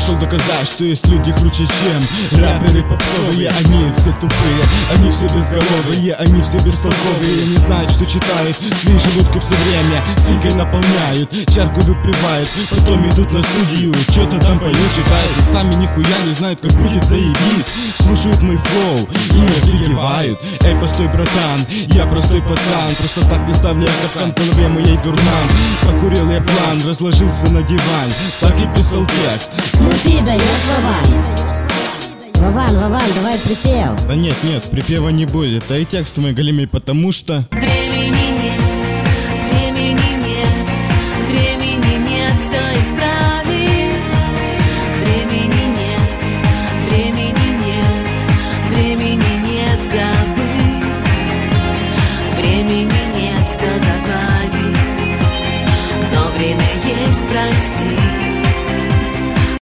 пришел доказать, что есть люди круче, чем рэперы попсовые. Они все тупые, они все безголовые, они все бестолковые. Не знают, что читают, свои желудки все время синькой наполняют, чарку выпивают, потом идут на студию, что-то там поют, читают, и сами нихуя не знают, как будет заебись. Слушают мой флоу и офигевают. Эй, постой, братан, я простой пацан, просто так не ставлю я капкан, в голове моей дурман. Покурил я план, разложился на диван, так и писал текст. Ну ты даешь, Вован, давай припев. Да нет, припева не будет, да и текст мой голимый, потому что...